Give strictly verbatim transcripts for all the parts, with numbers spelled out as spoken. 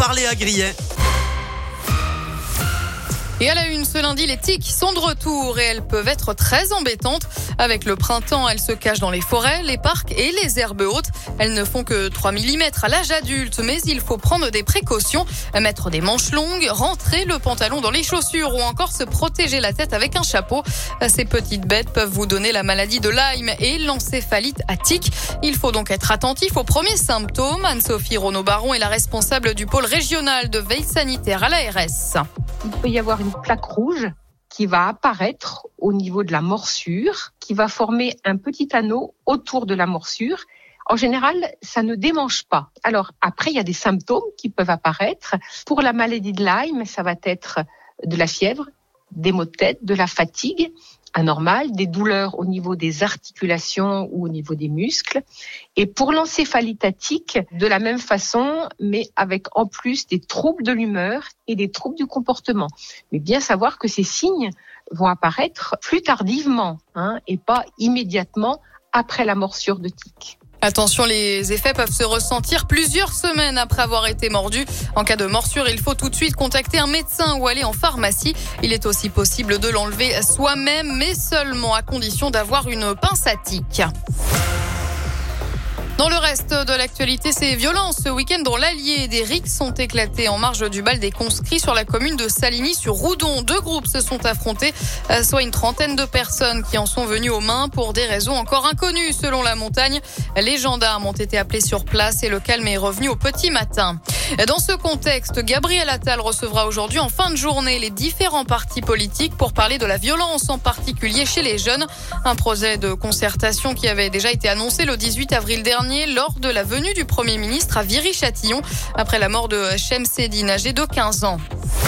par Léa Grillet. Et à la une, ce lundi, les tiques sont de retour et elles peuvent être très embêtantes. Avec le printemps, elles se cachent dans les forêts, les parcs et les herbes hautes. Elles ne font que trois millimètres à l'âge adulte, mais il faut prendre des précautions. Mettre des manches longues, rentrer le pantalon dans les chaussures ou encore se protéger la tête avec un chapeau. Ces petites bêtes peuvent vous donner la maladie de Lyme et l'encéphalite à tiques. Il faut donc être attentif aux premiers symptômes. Anne-Sophie Renaud-Baron est la responsable du pôle régional de veille sanitaire à l'A R S. Il peut y avoir une plaque rouge qui va apparaître au niveau de la morsure, qui va former un petit anneau autour de la morsure. En général, ça ne démange pas. Alors après, il y a des symptômes qui peuvent apparaître. Pour la maladie de Lyme, ça va être de la fièvre, des maux de tête, de la fatigue anormale, des douleurs au niveau des articulations ou au niveau des muscles. Et pour l'encéphalite à tique, de la même façon, mais avec en plus des troubles de l'humeur et des troubles du comportement. Mais bien savoir que ces signes vont apparaître plus tardivement, hein, et pas immédiatement après la morsure de tique. Attention, les effets peuvent se ressentir plusieurs semaines après avoir été mordu. En cas de morsure, il faut tout de suite contacter un médecin ou aller en pharmacie. Il est aussi possible de l'enlever soi-même, mais seulement à condition d'avoir une pince à tique. Dans le reste de l'actualité, ces violences ce week-end dans l'Allier. Des rixes sont éclatées en marge du bal des conscrits sur la commune de Saligny-sur-Roudon. Deux groupes se sont affrontés, soit une trentaine de personnes qui en sont venues aux mains pour des raisons encore inconnues selon la montagne. Les gendarmes ont été appelés sur place et le calme est revenu au petit matin. Dans ce contexte, Gabriel Attal recevra aujourd'hui en fin de journée les différents partis politiques pour parler de la violence, en particulier chez les jeunes. Un projet de concertation qui avait déjà été annoncé le dix-huit avril dernier lors de la venue du Premier ministre à Viry-Châtillon après la mort de Chemseddine, âgé de quinze ans.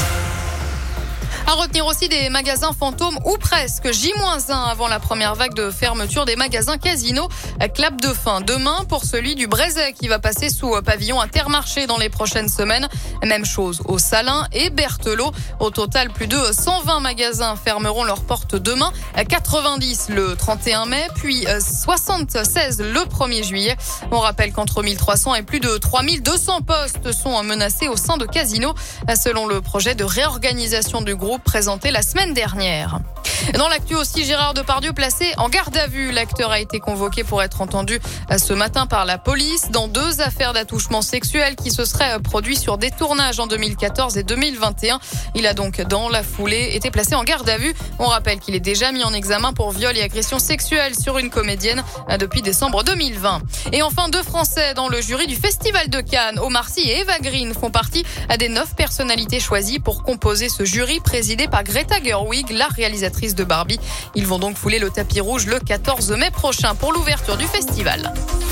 À retenir aussi des magasins fantômes ou presque. J moins un avant la première vague de fermeture des magasins Casino. Clap de fin demain pour celui du Brézet qui va passer sous pavillon Intermarché dans les prochaines semaines. Même chose au Salins et Berthelot. Au total, plus de cent vingt magasins fermeront leurs portes demain. quatre-vingt-dix le trente et un mai, puis soixante-seize le premier juillet. On rappelle qu'entre mille trois cents et plus de trois mille deux cents postes sont menacés au sein de Casino, selon le projet de réorganisation du groupe présenté la semaine dernière. Dans l'actu aussi, Gérard Depardieu placé en garde à vue. L'acteur a été convoqué pour être entendu ce matin par la police dans deux affaires d'attouchement sexuel qui se seraient produits sur des tournages en deux mille quatorze et deux mille vingt et un. Il a donc dans la foulée été placé en garde à vue. On rappelle qu'il est déjà mis en examen pour viol et agression sexuelle sur une comédienne depuis décembre deux mille vingt. Et enfin, deux Français dans le jury du Festival de Cannes. Omar Sy et Eva Green font partie des neuf personnalités choisies pour composer ce jury présidé par Greta Gerwig, la réalisatrice de Barbie. Ils vont donc fouler le tapis rouge le quatorze mai prochain pour l'ouverture du festival.